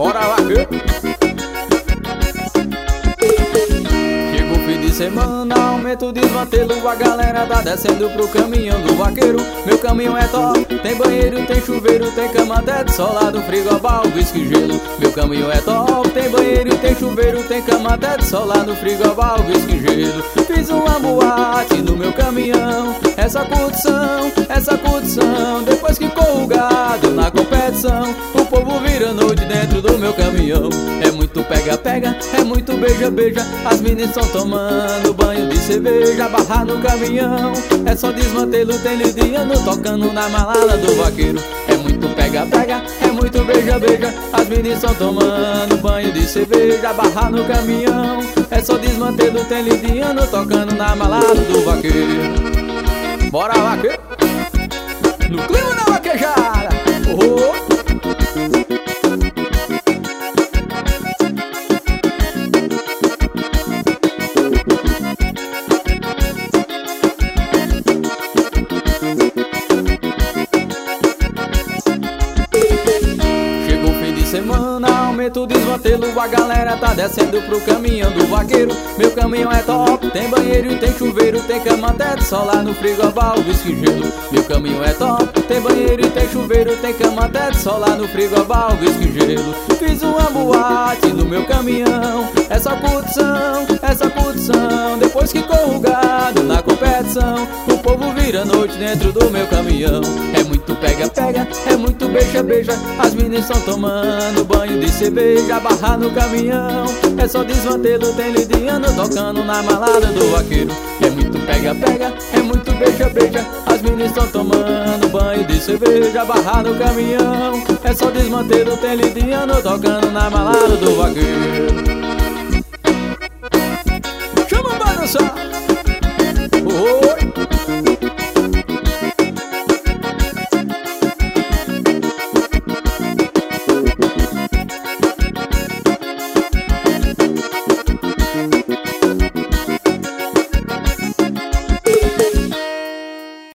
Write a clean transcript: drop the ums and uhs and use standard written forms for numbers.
Bora lá, que chega o fim de semana, aumenta o desmantelo. A galera tá descendo pro caminhão do vaqueiro. Meu caminhão é top, tem banheiro, tem chuveiro, tem cama, teto, solado, frigobar, whisky, gelo. Meu caminhão é top, tem banheiro, tem chuveiro, tem cama, teto, solado, frigobar, whisky, gelo. Fiz uma boate no meu caminhão, essa curtição, depois que corro o gado na competição. O povo vira noite dentro do meu caminhão. É muito pega-pega, é muito beija-beija. As meninas estão tomando banho de cerveja. Barra no caminhão, é só desmantelo. Tem lidiano tocando na malala do vaqueiro. É muito pega-pega, é muito beija-beija. As meninas estão tomando banho de cerveja. Barra no caminhão, é só desmantelo. Tem lidiano tocando na malala do vaqueiro. Bora lá, que no clima da vaquejada. Chega o fim de semana, aumenta o desmantelo. A galera tá descendo pro caminhão do vaqueiro. Meu caminhão é top, tem banheiro, tem chuveiro, tem cama, teto, solar no frigobar, whisky, gelo. Meu caminhão é top, tem banheiro, tem chuveiro, tem cama, teto, solar no frigobar, whisky, gelo. Fiz uma boate no meu caminhão, essa curtição, depois que corro o gado na competição. O povo vira noite dentro do meu caminhão. É muito pega-pega, é muito beija-beija. As meninas estão tomando banho de cerveja. Barra no caminhão, é só desmantelo. Tem lidiano tocando na malada do vaqueiro. É muito pega-pega, é muito beija-beija. As meninas estão tomando banho de cerveja. Barra no caminhão, é só desmantelo. Tem lidiano tocando na malada do vaqueiro.